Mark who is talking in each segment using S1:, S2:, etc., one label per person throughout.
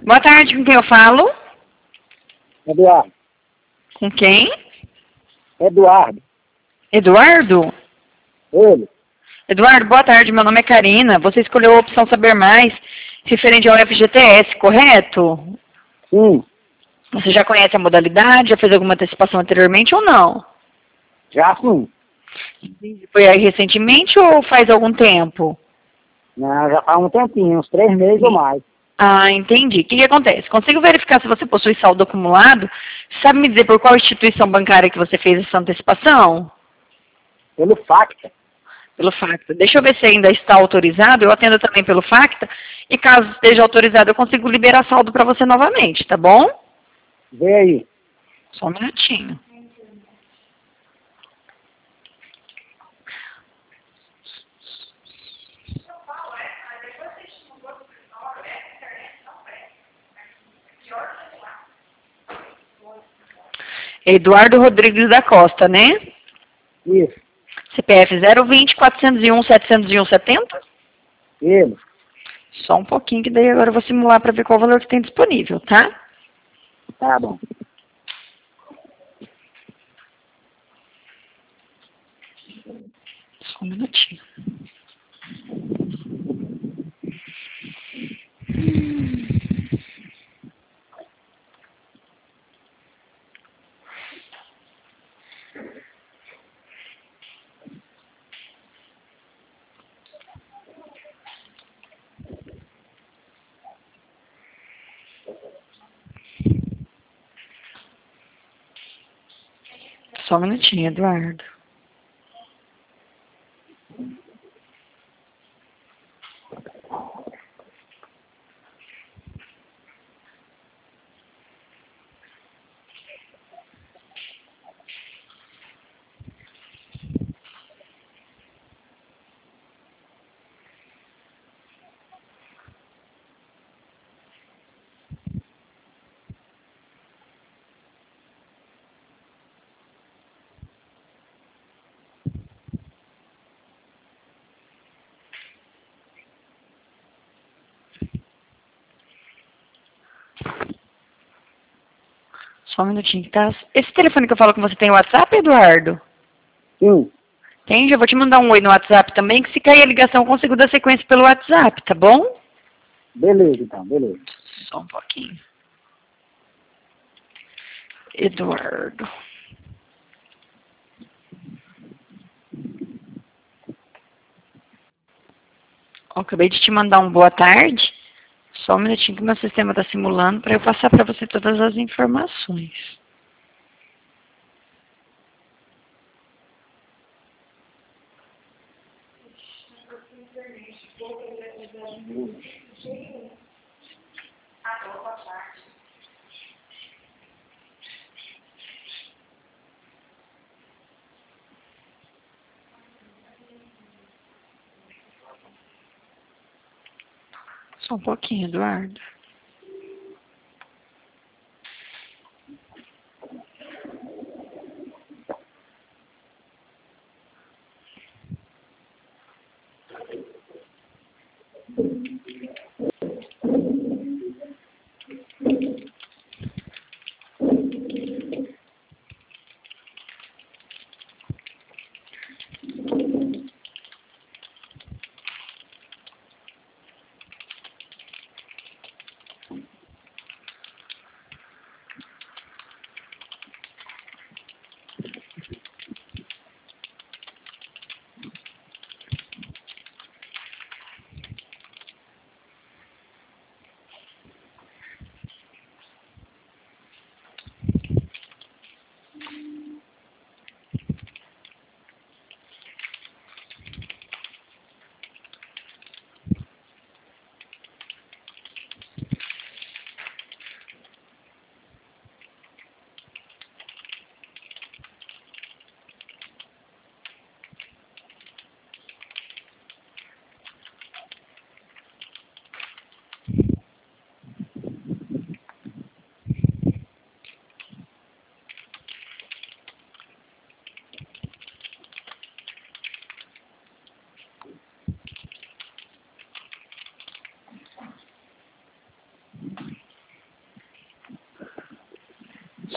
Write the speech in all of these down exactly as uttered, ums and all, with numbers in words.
S1: Boa tarde, com quem eu falo?
S2: Eduardo.
S1: Com quem?
S2: Eduardo.
S1: Eduardo?
S2: Ele.
S1: Eduardo, boa tarde, meu nome é Karina. Você escolheu a opção Saber Mais, referente ao F G T S, correto?
S2: Sim.
S1: Você já conhece a modalidade? Já fez alguma antecipação anteriormente ou não?
S2: Já sim.
S1: Foi aí recentemente ou faz algum tempo?
S2: Não, já faz um tempinho, uns três meses ou mais.
S1: Ah, entendi. O que, que acontece? Consigo verificar se você possui saldo acumulado? Sabe me dizer por qual instituição bancária que você fez essa antecipação?
S2: Pelo Facta.
S1: Pelo Facta. Deixa eu ver se ainda está autorizado. Eu atendo também pelo Facta. E caso esteja autorizado, eu consigo liberar saldo para você novamente, tá bom?
S2: Vê aí.
S1: Só um minutinho. Eduardo Rodrigues da Costa, né?
S2: Isso.
S1: C P F zero vinte, quatrocentos e um, setecentos e um, setenta?
S2: Ele.
S1: Só um pouquinho, que daí agora eu vou simular para ver qual valor que tem disponível, tá?
S2: Tá bom.
S1: Só um minutinho. Só um minutinho, Eduardo. Só um minutinho, tá? Esse telefone que eu falo com você tem WhatsApp, Eduardo?
S2: Sim.
S1: Tem, já vou te mandar um oi no WhatsApp também, que se cair a ligação eu consigo dar sequência pelo WhatsApp, tá bom?
S2: Beleza, então. Beleza.
S1: Só um pouquinho. Eduardo. Ó, acabei de te mandar um boa tarde. Só um minutinho que meu sistema está simulando para eu passar para você todas as informações. Só um pouquinho, Eduardo.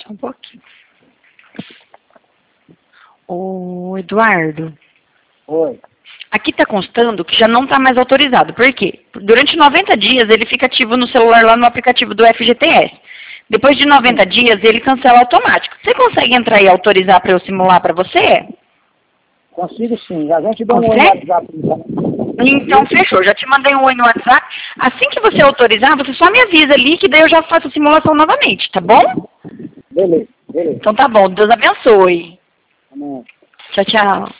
S1: Só um pouquinho. Ô, Eduardo.
S2: Oi.
S1: Aqui está constando que já não está mais autorizado. Por quê? Durante noventa dias ele fica ativo no celular lá no aplicativo do F G T S. Depois de noventa sim. dias ele cancela automático. Você consegue entrar e autorizar para eu simular para você?
S2: Consigo sim. A gente dá um oi no WhatsApp.
S1: Então fechou. Já te mandei um oi no WhatsApp. Assim que você autorizar, você só me avisa ali que daí eu já faço a simulação novamente, tá bom?
S2: Beleza, beleza.
S1: Então tá bom. Deus abençoe.
S2: Amém.
S1: Tchau, tchau.